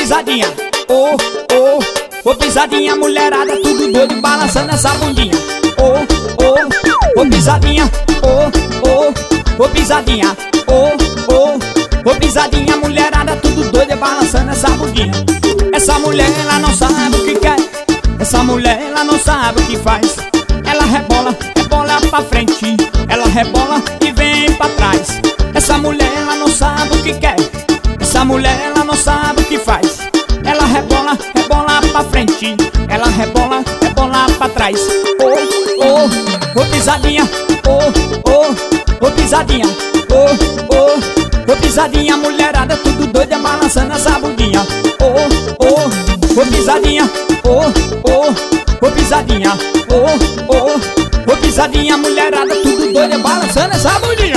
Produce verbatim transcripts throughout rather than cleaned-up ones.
pisadinha, oh, oh, ô pisadinha, mulherada, tudo doido, balançando essa bundinha. Oh, oh, ô pisadinha, oh, oh, ô pisadinha, oh, oh, ô pisadinha, mulherada, tudo doido, balançando essa bundinha. Essa mulher, ela não sabe o que quer, essa mulher, ela não sabe o que faz. Ela rebola, rebola pra frente, ela rebola e vem pra trás. Essa mulher, ela não sabe o que quer, essa mulher, ela não sabe o que faz. Ela rebola, rebola pra frente, ela rebola, rebola pra trás. Oh, oh, ô pisadinha, oh, oh, ô pisadinha, oh, oh, ô pisadinha, mulherada, tudo doida, balançando essa bundinha. Oh, oh, ô pisadinha, oh, oh, ô pisadinha, oh, oh, ô pisadinha, mulherada, tudo doida, balançando essa bundinha.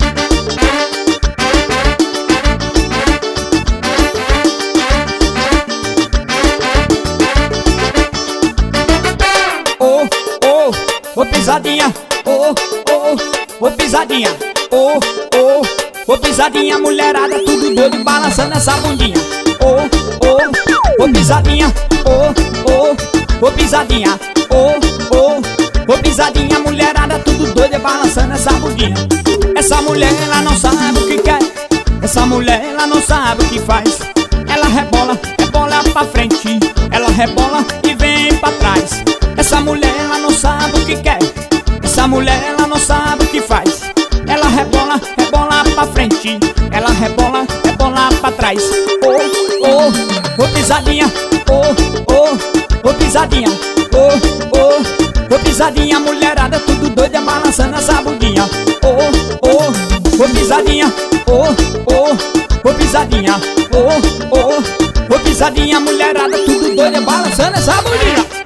Ô pisadinha, oh, oh, ô pisadinha, oh, oh, ô pisadinha, mulherada, tudo doido, balançando essa bundinha. Oh, oh, ô pisadinha, oh, oh, ô pisadinha, oh, oh, ô pisadinha, mulherada, tudo doido, balançando essa bundinha. Essa mulher, ela não sabe o que quer, essa mulher, ela não sabe o que faz. Ela rebola, rebola pra frente, ela rebola e vem pra trás. Essa mulher, ela não sabe o que quer, essa mulher, ela não sabe o que faz. Ela rebola, rebola pra frente, ela rebola, rebola pra trás. Oh, oh, ô pisadinha, oh, oh, ô pisadinha, oh, oh, ô pisadinha, mulherada, tudo doida, balançando essa bundinha. Oh, oh, ô pisadinha, oh, oh, ô pisadinha, oh, oh, ô pisadinha, mulherada, tudo doida, balançando essa bundinha.